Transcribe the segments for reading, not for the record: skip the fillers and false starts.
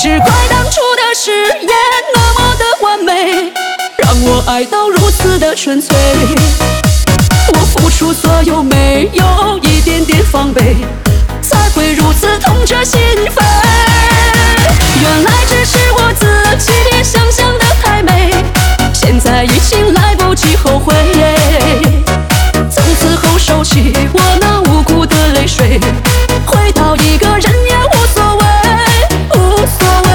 只怪当初的誓言那么的完美，让我爱到如此的纯粹。我付出所有，没有一点点防备，才会如此痛彻心扉。原来只是我自己想象的太美，现在已经来不及后悔。从此后收起我那无辜的泪水，回到一个人也无所谓，无所谓。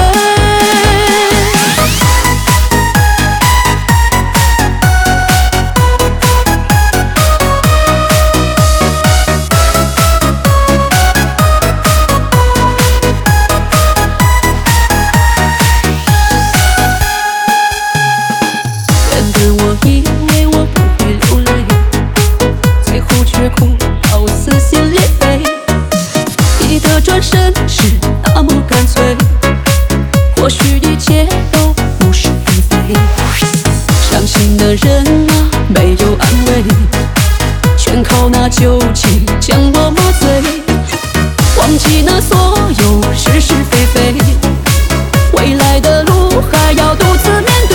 原本我以为我不会流泪，最后却哭到撕心裂肺。你的转身是那么干脆，或许一切都无是非非。伤心的人啊，没有安慰，全靠那酒精将我麻醉。忘记那所有是是非非，未来的路还要独自面对。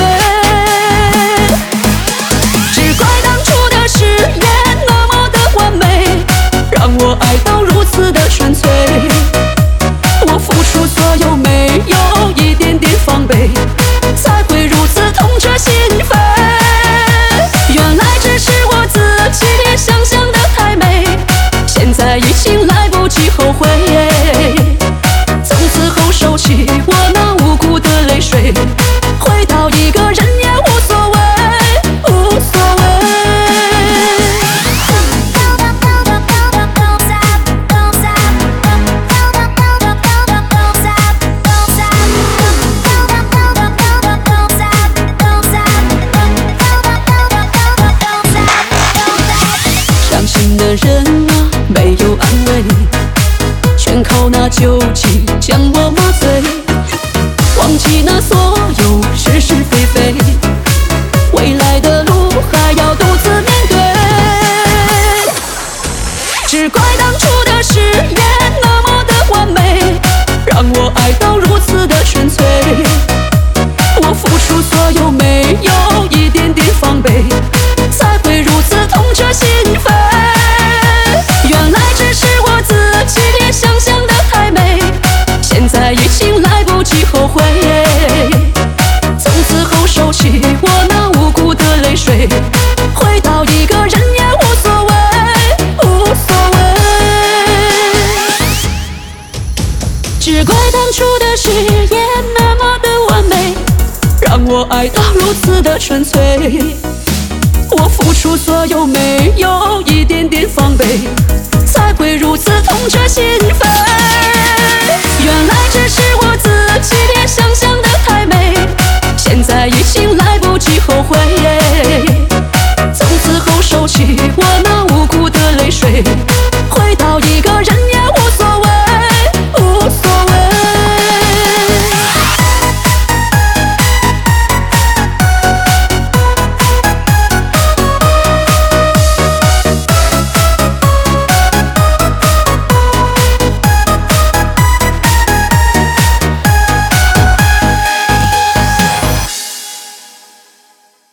只怪当初的誓言那么的完美，让我爱到如此的纯粹。我付出所有，没有一点点防备，才会如此痛彻心扉。原来只是我自己想象的太美，现在已经来不及后悔。从此后收起我那无辜的泪水，回到一个人也无所谓，无所谓。伤心的人啊，没有安慰，全靠那酒精将我麻醉。忘记那所有是是非非，未来的路还要独自面对。只怪当初的誓言那么的完美，让我爱到如此的纯粹。我付出所有，没有一点点防备，才会如此痛彻心扉。原来只是我自己想象的太美，现在已经来不及后悔。从此后收起我那无辜的泪水，回到一个人也无所谓，无所谓。只怪当初的誓言那么的完美，让我爱到如此的纯粹。我付出所有，没有一点点防备，才会如此痛彻心扉。